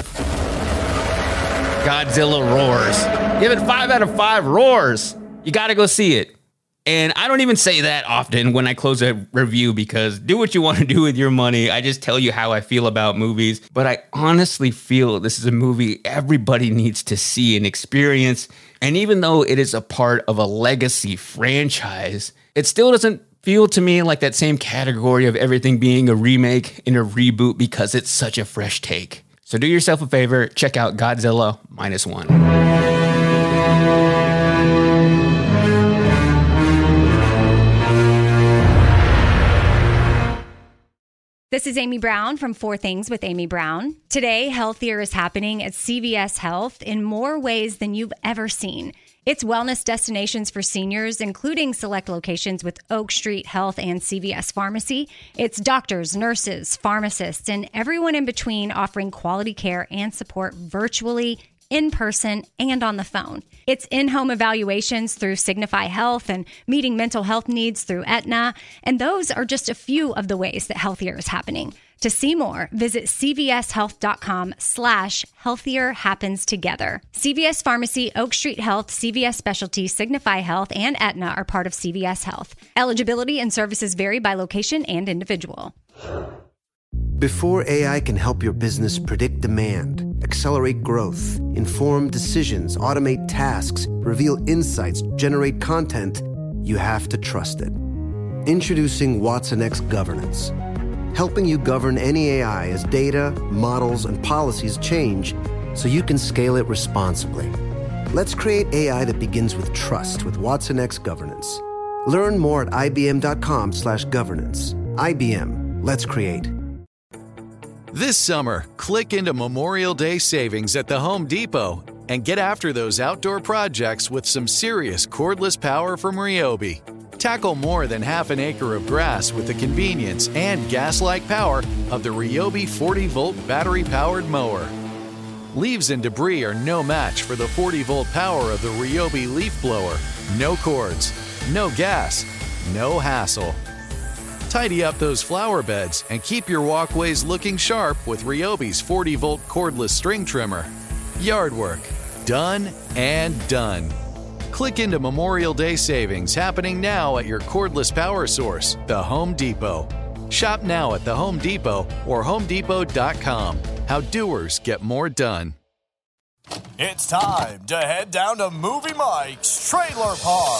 E: Godzilla roars. Give it five out of five roars. You got to go see it. And I don't even say that often when I close a review because do what you want to do with your money. I just tell you how I feel about movies. But I honestly feel this is a movie everybody needs to see and experience. And even though it is a part of a legacy franchise, it still doesn't feel to me like that same category of everything being a remake and a reboot because it's such a fresh take. So do yourself a favor, check out Godzilla Minus One.
H: This is Amy Brown from Four Things with Amy Brown. Today, healthier is happening at C V S Health in more ways than you've ever seen. It's wellness destinations for seniors, including select locations with Oak Street Health and C V S Pharmacy. It's doctors, nurses, pharmacists, and everyone in between offering quality care and support virtually, in person, and on the phone. It's in-home evaluations through Signify Health and meeting mental health needs through Aetna. And those are just a few of the ways that Healthier is happening. To see more, visit cvshealth.com slash healthier happens together. C V S Pharmacy, Oak Street Health, C V S Specialty, Signify Health, and Aetna are part of C V S Health. Eligibility and services vary by location and individual.
A: Before A I can help your business predict demand, accelerate growth, inform decisions, automate tasks, reveal insights, generate content, you have to trust it. Introducing Watson X Governance, helping you govern any A I as data, models, and policies change so you can scale it responsibly. Let's create A I that begins with trust with Watson X Governance. Learn more at ibm.com slash governance. I B M, let's create.
I: This summer, click into Memorial Day savings at the Home Depot and get after those outdoor projects with some serious cordless power from Ryobi. Tackle more than half an acre of grass with the convenience and gas-like power of the Ryobi forty volt battery-powered mower. Leaves and debris are no match for the forty volt power of the Ryobi leaf blower. No cords, no gas, no hassle. Tidy up those flower beds and keep your walkways looking sharp with Ryobi's forty volt cordless string trimmer. Yard work, done and done. Click into Memorial Day savings happening now at your cordless power source, the Home Depot. Shop now at the Home Depot or home depot dot com. How doers get more done.
J: It's time to head down to Movie Mike's Trailer Park.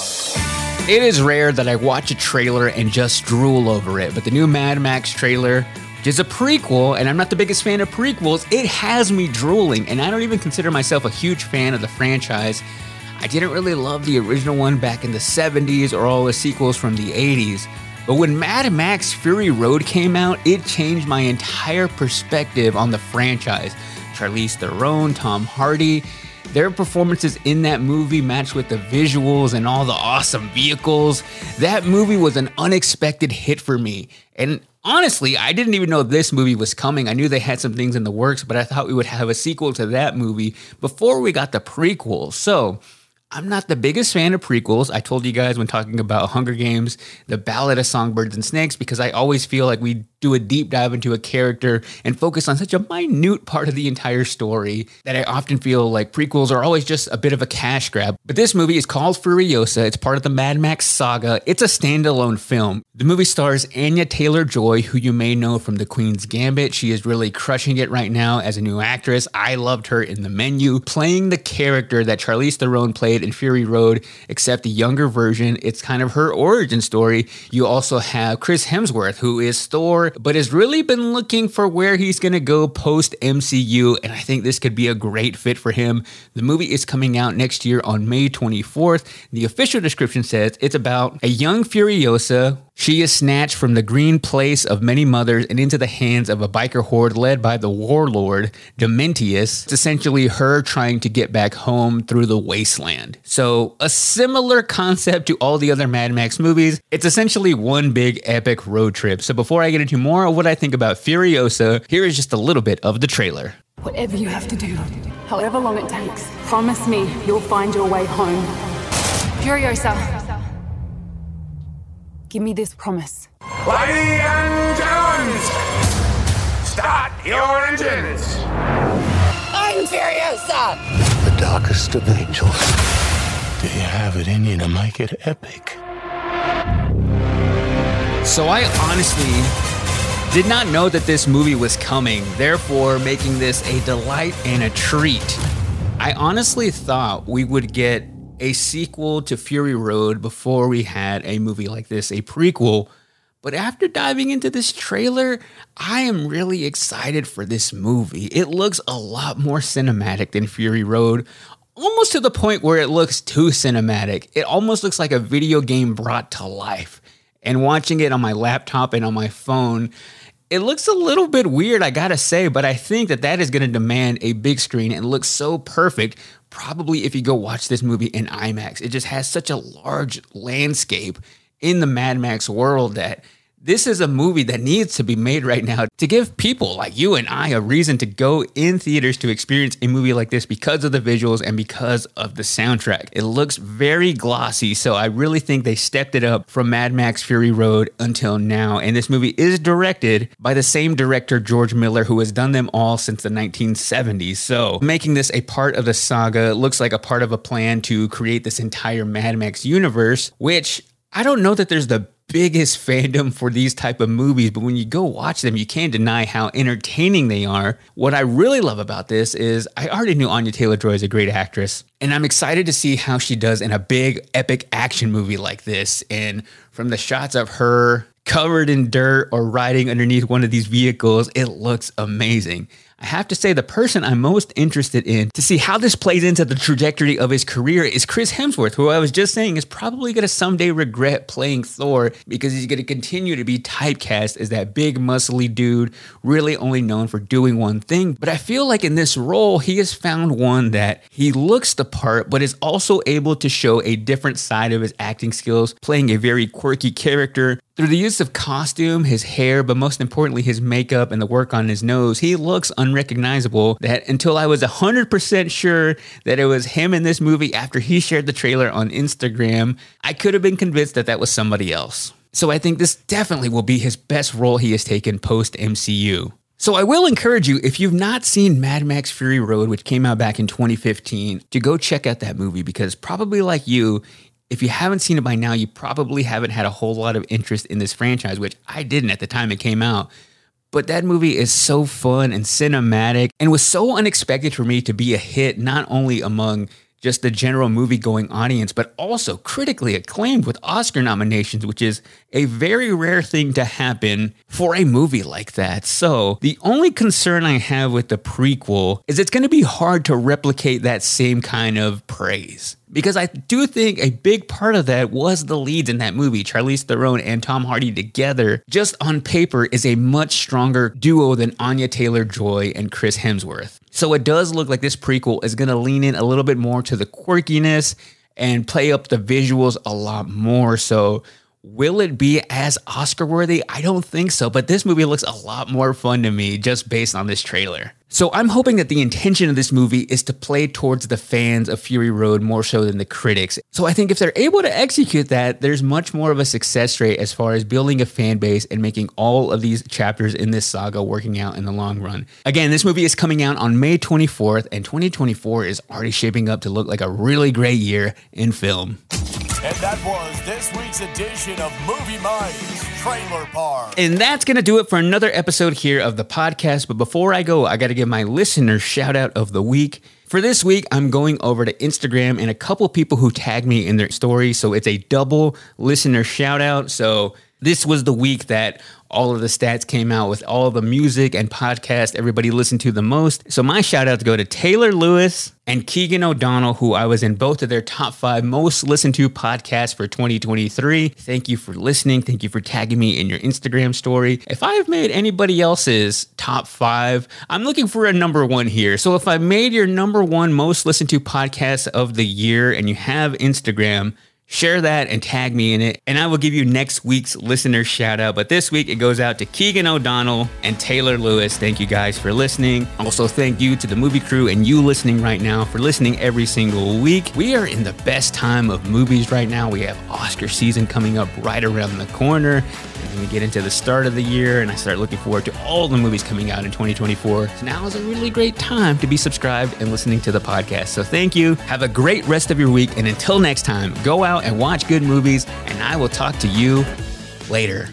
E: It is rare that I watch a trailer and just drool over it, but the new Mad Max trailer, which is a prequel, and I'm not the biggest fan of prequels, it has me drooling, and I don't even consider myself a huge fan of the franchise. I didn't really love the original one back in the seventies or all the sequels from the eighties, but when Mad Max Fury Road came out, it changed my entire perspective on the franchise. Charlize Theron, Tom Hardy, their performances in that movie matched with the visuals and all the awesome vehicles. That movie was an unexpected hit for me. And honestly, I didn't even know this movie was coming. I knew they had some things in the works, but I thought we would have a sequel to that movie before we got the prequel. So I'm not the biggest fan of prequels. I told you guys when talking about Hunger Games, The Ballad of Songbirds and Snakes, because I always feel like we do a deep dive into a character and focus on such a minute part of the entire story that I often feel like prequels are always just a bit of a cash grab. But this movie is called Furiosa. It's part of the Mad Max saga. It's a standalone film. The movie stars Anya Taylor-Joy, who you may know from The Queen's Gambit. She is really crushing it right now as a new actress. I loved her in The Menu, playing the character that Charlize Theron played in Fury Road, except a younger version. It's kind of her origin story. You also have Chris Hemsworth, who is Thor, but has really been looking for where he's going to go post-M C U, and I think this could be a great fit for him. The movie is coming out next year on May twenty-fourth. The official description says it's about a young Furiosa. She is snatched from the green place of many mothers and into the hands of a biker horde led by the warlord, Dementius. It's essentially her trying to get back home through the wasteland. So a similar concept to all the other Mad Max movies. It's essentially one big epic road trip. So before I get into more of what I think about Furiosa, here is just a little bit of the trailer.
K: Whatever you have to do, however long it takes, promise me you'll find your way home. Furiosa. Give me this promise.
L: Ladies and gentlemen, start your engines.
M: I'm Furiosa.
N: The darkest of angels. Do you have it in you to make it epic?
E: So I honestly did not know that this movie was coming, therefore making this a delight and a treat. I honestly thought we would get a sequel to Fury Road before we had a movie like this, a prequel. But after diving into this trailer, I am really excited for this movie. It looks a lot more cinematic than Fury Road, almost to the point where it looks too cinematic. It almost looks like a video game brought to life. And watching it on my laptop and on my phone, it looks a little bit weird, I gotta say, but I think that that is gonna demand a big screen and looks so perfect, probably if you go watch this movie in IMAX, it just has such a large landscape in the Mad Max world that this is a movie that needs to be made right now to give people like you and I a reason to go in theaters to experience a movie like this because of the visuals and because of the soundtrack. It looks very glossy, so I really think they stepped it up from Mad Max Fury Road until now. And this movie is directed by the same director, George Miller, who has done them all since the nineteen seventies. So making this a part of the saga looks like a part of a plan to create this entire Mad Max universe, which I don't know that there's the biggest fandom for these type of movies, but when you go watch them, you can't deny how entertaining they are. What I really love about this is I already knew Anya Taylor-Joy is a great actress, and I'm excited to see how she does in a big epic action movie like this. And from the shots of her covered in dirt or riding underneath one of these vehicles, it looks amazing. I have to say the person I'm most interested in to see how this plays into the trajectory of his career is Chris Hemsworth, who I was just saying is probably going to someday regret playing Thor because he's going to continue to be typecast as that big muscly dude, really only known for doing one thing. But I feel like in this role, he has found one that he looks the part, but is also able to show a different side of his acting skills, playing a very quirky character. Through the use of costume, his hair, but most importantly, his makeup and the work on his nose, he looks unrecognizable that until I was one hundred percent sure that it was him in this movie after he shared the trailer on Instagram, I could have been convinced that that was somebody else. So I think this definitely will be his best role he has taken post-M C U. So I will encourage you, if you've not seen Mad Max Fury Road, which came out back in twenty fifteen, to go check out that movie because probably like you, if you haven't seen it by now, you probably haven't had a whole lot of interest in this franchise, which I didn't at the time it came out. But that movie is so fun and cinematic and was so unexpected for me to be a hit, not only among just the general movie-going audience, but also critically acclaimed with Oscar nominations, which is a very rare thing to happen for a movie like that. So the only concern I have with the prequel is it's going to be hard to replicate that same kind of praise. Because I do think a big part of that was the leads in that movie. Charlize Theron and Tom Hardy together, just on paper, is a much stronger duo than Anya Taylor-Joy and Chris Hemsworth. So it does look like this prequel is going to lean in a little bit more to the quirkiness and play up the visuals a lot more. So will it be as Oscar-worthy? I don't think so, but this movie looks a lot more fun to me just based on this trailer. So I'm hoping that the intention of this movie is to play towards the fans of Fury Road more so than the critics. So I think if they're able to execute that, there's much more of a success rate as far as building a fan base and making all of these chapters in this saga working out in the long run. Again, this movie is coming out on May twenty-fourth, and twenty twenty-four is already shaping up to look like a really great year in film.
J: And that was this week's edition of Movie Mike's Trailer Park.
E: And that's going to do it for another episode here of the podcast. But before I go, I got to give my listener shout out of the week. For this week, I'm going over to Instagram and a couple people who tagged me in their stories. So it's a double listener shout out. So this was the week that all of the stats came out with all of the music and podcast everybody listened to the most. So my shout out to go to Taylor Lewis and Keegan O'Donnell, who I was in both of their top five most listened to podcasts for twenty twenty-three. Thank you for listening. Thank you for tagging me in your Instagram story. If I have made anybody else's top five, I'm looking for a number one here. So if I made your number one most listened to podcast of the year and you have Instagram, share that and tag me in it, and I will give you next week's listener shout out. But this week it goes out to Keegan O'Donnell and Taylor Lewis. Thank you guys for listening. Also, thank you to the movie crew and you listening right now for listening every single week. We are in the best time of movies right now. We have Oscar season coming up right around the corner. And then we get into the start of the year and I start looking forward to all the movies coming out in twenty twenty-four. So now is a really great time to be subscribed and listening to the podcast. So thank you. Have a great rest of your week. And until next time, go out and watch good movies, and I will talk to you later.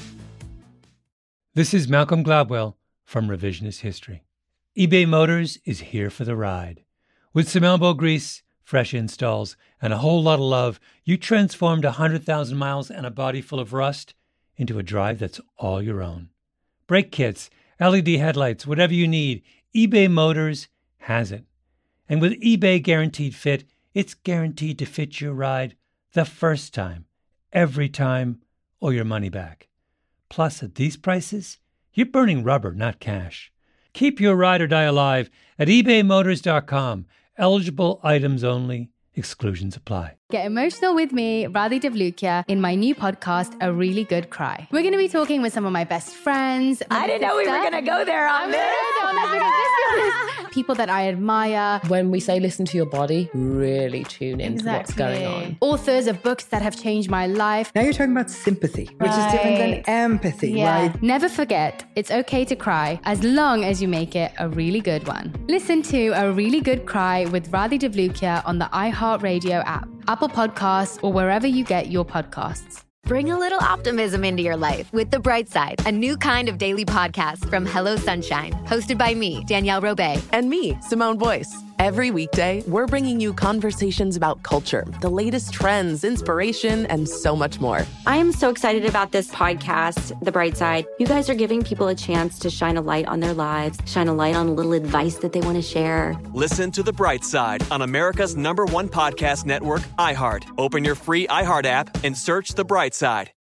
O: This is Malcolm Gladwell from Revisionist History. eBay Motors is here for the ride. With some elbow grease, fresh installs, and a whole lot of love, you transformed one hundred thousand miles and a body full of rust into a drive that's all your own. Brake kits, L E D headlights, whatever you need, eBay Motors has it. And with eBay Guaranteed Fit, it's guaranteed to fit your ride the first time, every time, or your money back. Plus, at these prices, you're burning rubber, not cash. Keep your ride or die alive at ebay motors dot com Eligible items only. Exclusions apply.
P: Get emotional with me, Radhi Devlukia, in my new podcast, A Really Good Cry. We're going to be talking with some of my best friends.
M: I didn't know we were going to go there on this.
P: People that I admire.
Q: When we say listen to your body, really tune into
P: Exactly.
Q: what's going on.
P: Authors of books that have changed my life.
R: Now you're talking about sympathy, which
P: Right.
R: is different than empathy,
P: Yeah.
R: right?
P: Never forget, it's okay to cry as long as you make it a really good one. Listen to A Really Good Cry with Radhi Devlukia on the iHeartRadio app, Apple Podcasts, or wherever you get your podcasts.
S: Bring a little optimism into your life with The Bright Side, a new kind of daily podcast from Hello Sunshine, hosted by me, Danielle Robay.
T: And me, Simone Boyce. Every weekday, we're bringing you conversations about culture, the latest trends, inspiration, and so much more.
U: I am so excited about this podcast, The Bright Side. You guys are giving people a chance to shine a light on their lives, shine a light on a little advice that they want to share.
V: Listen to The Bright Side on America's number one podcast network, iHeart. Open your free iHeart app and search The Bright Side.